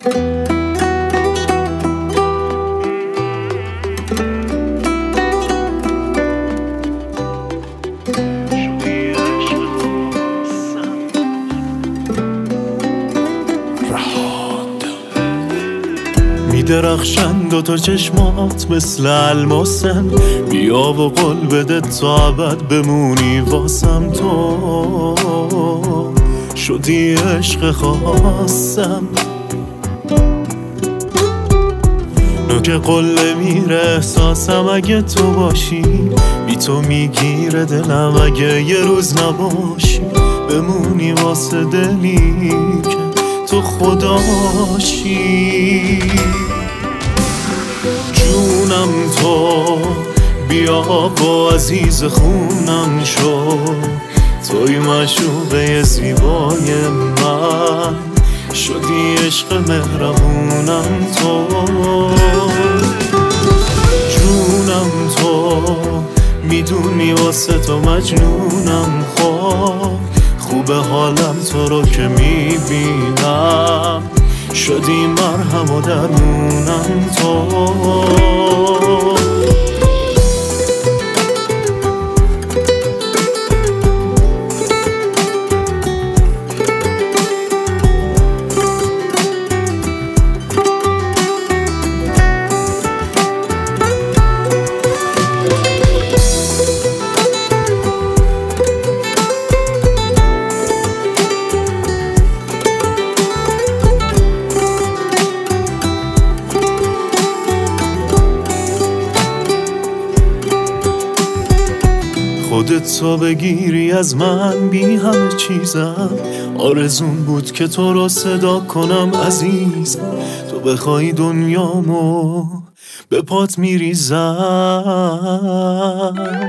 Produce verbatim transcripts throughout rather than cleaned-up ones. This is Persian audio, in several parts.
درخشن دوتا چشمات مثل الماسن، بیا و قول بده تا ابد بمونی واسم. تو شدی عشق خواستم، نوک قله میره احساسم اگه تو باشی، بی تو میگیره دلم اگه یه روز نباشی. بمونی واسه دلی که تو خداشی. جونم تو بیا و عزیز خونم شو، توی معشوقه زیبای من، شدی عشق مهربونم. تو جونم تو میدونی واسه تو مجنونم. خب خوبه حالم تو رو که میبینم، شدی مرهم و درمونم. تو خودت تو بگیری از من بی همه چیزم، آرزون بود که تو رو صدا کنم عزیزم. تو بخوای دنیامو به پات میریزم،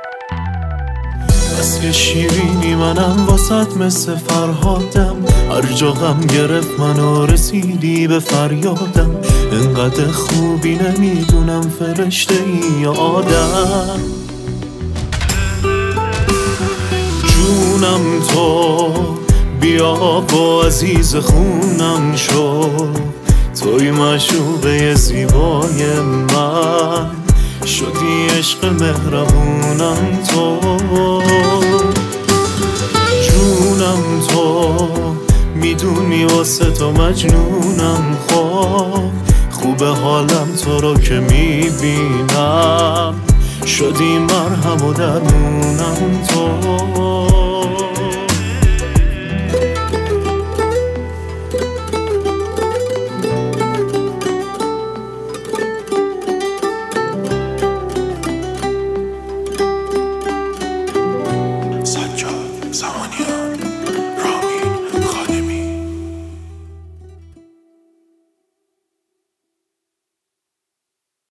بس که شیرینی منم واسط مثل فرهادم. هر جا غم گرفت منو رسیدی به فریادم. انقدر خوبی نمیدونم فرشته ای یا آدم. جونم تو بیا و عزیز خونم شو، توی معشوقه زیبای من، شدی عشق مهربونم. تو جونم تو میدونی واسه تو مجنونم. خب خوبه حالم تو رو که میبینم، شدی مرهم و درمونم. تو